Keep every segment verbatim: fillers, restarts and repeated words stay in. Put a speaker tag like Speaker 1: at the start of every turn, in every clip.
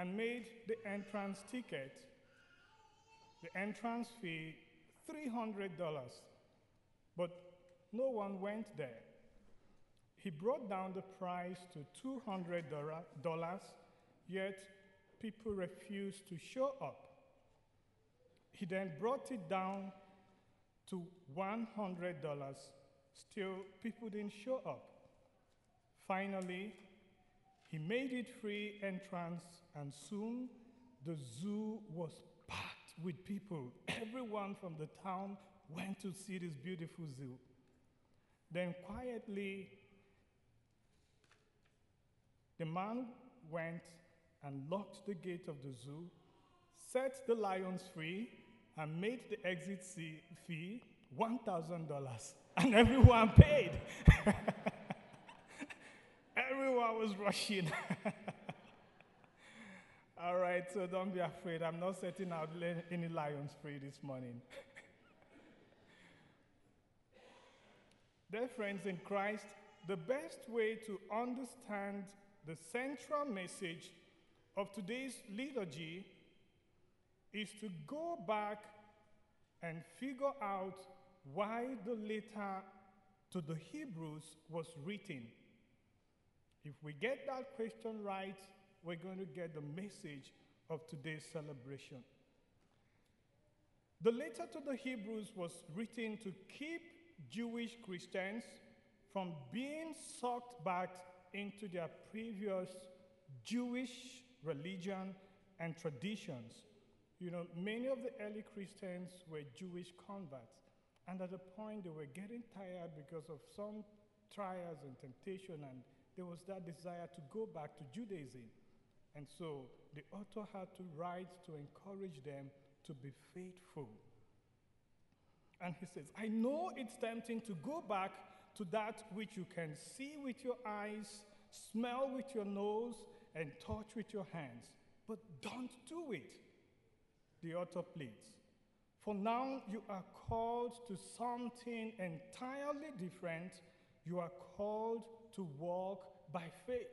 Speaker 1: and made the entrance ticket, the entrance fee, three hundred dollars. But no one went there. He brought down the price to two hundred dollars, yet people refused to show up. He then brought it down to one hundred dollars. Still, people didn't show up. Finally, he made it free entrance, and soon the zoo was packed with people. Everyone from the town went to see this beautiful zoo. Then quietly, the man went and locked the gate of the zoo, set the lions free, and made the exit fee one thousand dollars. And everyone paid. Everyone was rushing. All right, so don't be afraid. I'm not setting out any lions free this morning. Dear friends in Christ, the best way to understand the central message of today's liturgy is to go back and figure out why the letter to the Hebrews was written. If we get that question right, we're going to get the message of today's celebration. The letter to the Hebrews was written to keep Jewish Christians from being sucked back into their previous Jewish religion and traditions. You know, many of the early Christians were Jewish converts, and at a point they were getting tired because of some trials and temptation, and there was that desire to go back to Judaism. And so the author had to write to encourage them to be faithful. And he says, I know it's tempting to go back to that which you can see with your eyes, smell with your nose, and touch with your hands. But don't do it, the author pleads. For now you are called to something entirely different. You are called to walk by faith.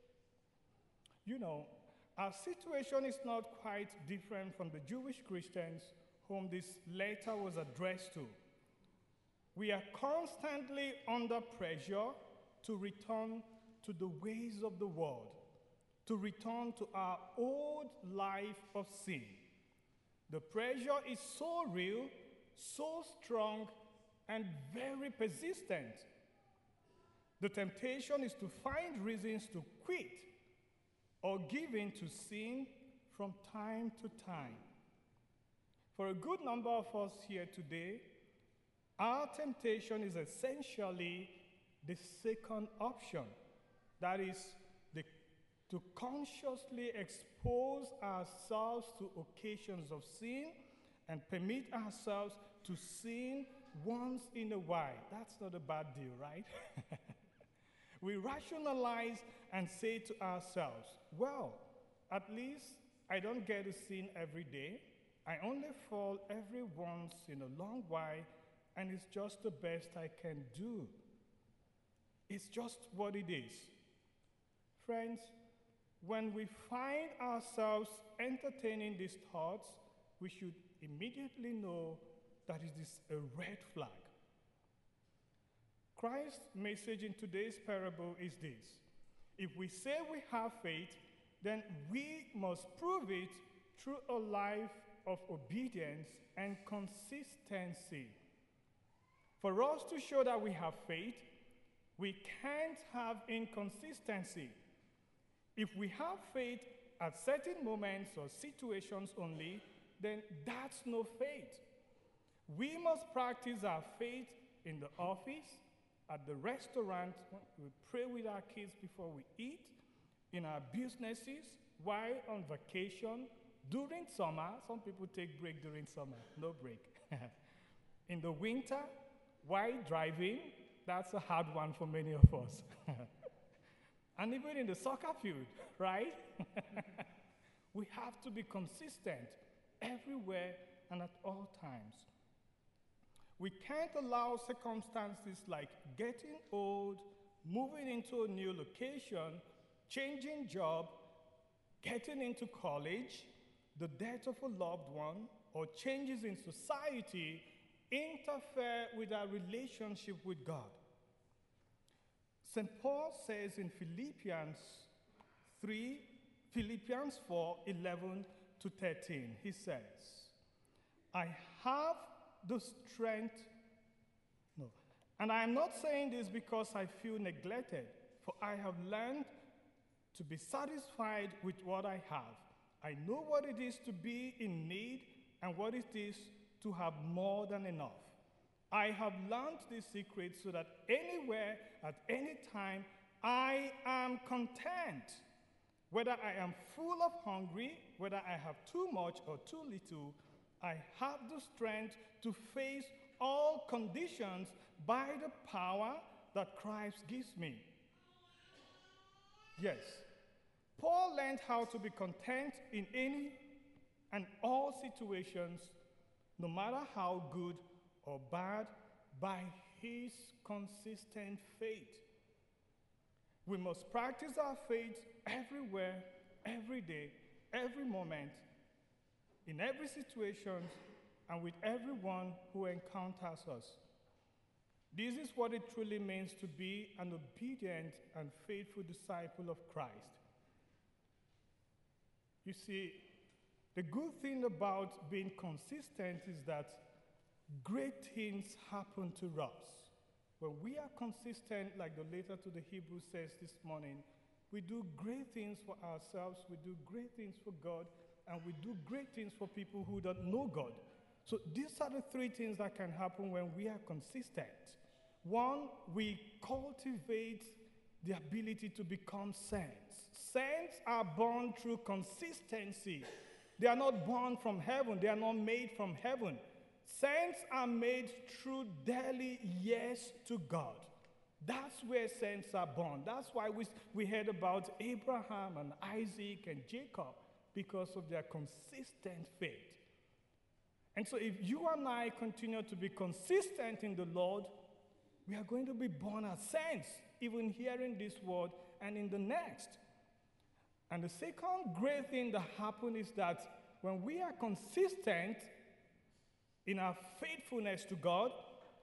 Speaker 1: You know, our situation is not quite different from the Jewish Christians whom this letter was addressed to. We are constantly under pressure to return to the ways of the world, to return to our old life of sin. The pressure is so real, so strong, and very persistent. The temptation is to find reasons to quit or give in to sin from time to time. For a good number of us here today, our temptation is essentially the second option. That is, the, to consciously expose ourselves to occasions of sin and permit ourselves to sin once in a while. That's not a bad deal, right? We rationalize and say to ourselves, well, at least I don't get to sin every day. I only fall every once in a long while, and it's just the best I can do. It's just what it is. Friends, when we find ourselves entertaining these thoughts, we should immediately know that it is a red flag. Christ's message in today's parable is this: if we say we have faith, then we must prove it through a life of obedience and consistency. For us to show that we have faith, we can't have inconsistency. If we have faith at certain moments or situations only, then that's no faith. We must practice our faith in the office, at the restaurant, we pray with our kids before we eat, in our businesses, while on vacation, during summer. Some people take break during summer, no break. In the winter, while driving, that's a hard one for many of us. And even in the soccer field, right? We have to be consistent everywhere and at all times. We can't allow circumstances like getting old, moving into a new location, changing job, getting into college, the death of a loved one, or changes in society interfere with our relationship with God. Saint Paul says in Philippians three, Philippians four, eleven to thirteen, he says, I have the strength, no, and I am not saying this because I feel neglected, for I have learned to be satisfied with what I have. I know what it is to be in need and what it is to have more than enough. I have learned this secret so that anywhere, at any time, I am content. Whether I am full of hungry, whether I have too much or too little, I have the strength to face all conditions by the power that Christ gives me. Yes, Paul learned how to be content in any and all situations, no matter how good or bad, by his consistent faith. We must practice our faith everywhere, every day, every moment, in every situation, and with everyone who encounters us. This is what it truly means to be an obedient and faithful disciple of Christ. You see, the good thing about being consistent is that great things happen to us. When we are consistent, like the letter to the Hebrews says this morning, we do great things for ourselves, we do great things for God, and we do great things for people who don't know God. So these are the three things that can happen when we are consistent. One, we cultivate the ability to become saints. Saints are born through consistency. They are not born from heaven. They are not made from heaven. Saints are made through daily yes to God. That's where saints are born. That's why we, we heard about Abraham and Isaac and Jacob, because of their consistent faith. And so if you and I continue to be consistent in the Lord, we are going to be born as saints, even here in this world and in the next. And the second great thing that happens is that when we are consistent in our faithfulness to God,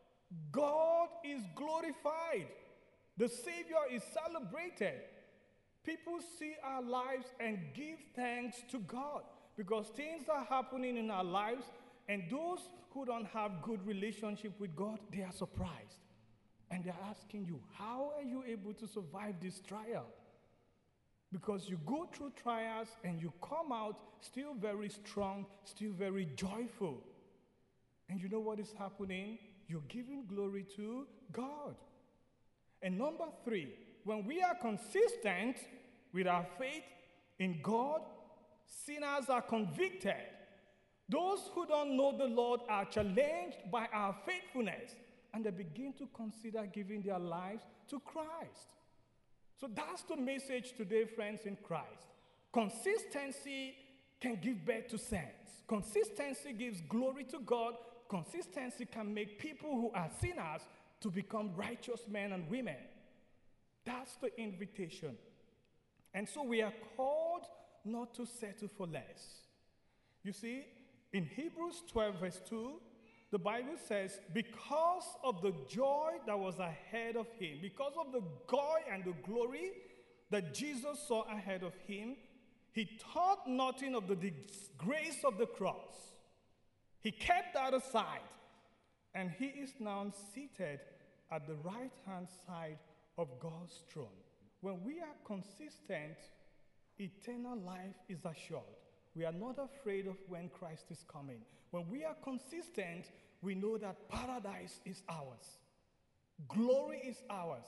Speaker 1: God is glorified. The Savior is celebrated. People see our lives and give thanks to God because things are happening in our lives, and those who don't have good relationship with God, they are surprised. And they're asking you, how are you able to survive this trial? Because you go through trials and you come out still very strong, still very joyful. And you know what is happening? You're giving glory to God. And number three, when we are consistent with our faith in God, sinners are convicted. Those who don't know the Lord are challenged by our faithfulness, and they begin to consider giving their lives to Christ. So that's the message today, friends in Christ. Consistency can give birth to saints. Consistency gives glory to God. Consistency can make people who are sinners to become righteous men and women. That's the invitation. And so we are called not to settle for less. You see, in Hebrews twelve, verse two, the Bible says, because of the joy that was ahead of him, because of the joy and the glory that Jesus saw ahead of him, he thought nothing of the disgrace of the cross. He kept that aside, and he is now seated at the right-hand side of God's throne. When we are consistent, eternal life is assured. We are not afraid of when Christ is coming. When we are consistent, we know that paradise is ours. Glory is ours.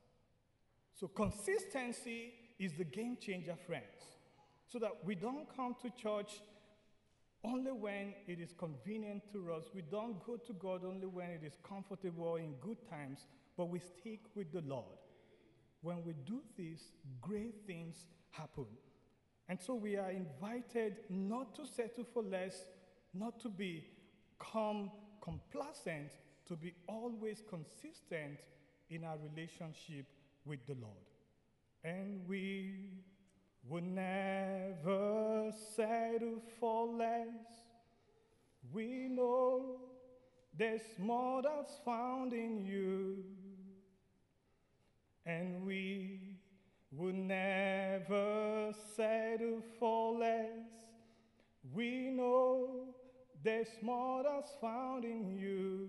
Speaker 1: So consistency is the game changer, friends. So that we don't come to church only when it is convenient to us. We don't go to God only when it is comfortable in good times, but we stick with the Lord. When we do this, great things happen. And so we are invited not to settle for less, not to become complacent, to be always consistent in our relationship with the Lord. And we will never settle for less. We know there's more that's found in you, and we will never settle for less. We know there's more that's found in you,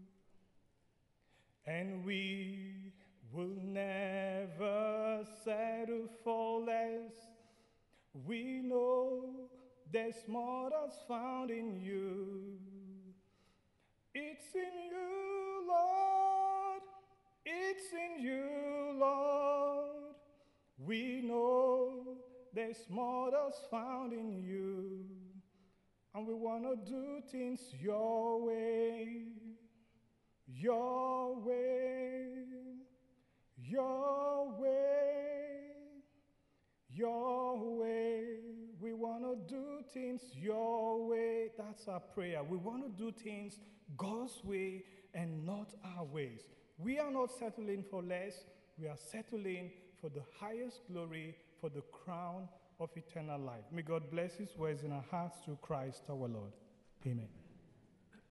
Speaker 1: and we will never settle for less. We know there's more that's found in you. It's in you, Lord. It's in you, Lord. We know there's more that's found in you. And we want to do things your way, your way, your way, your way. We want to do things your way. That's our prayer. We want to do things God's way and not our ways. We are not settling for less. We are settling for the highest glory, for the crown of eternal life. May God bless his words in our hearts through Christ our Lord. Amen.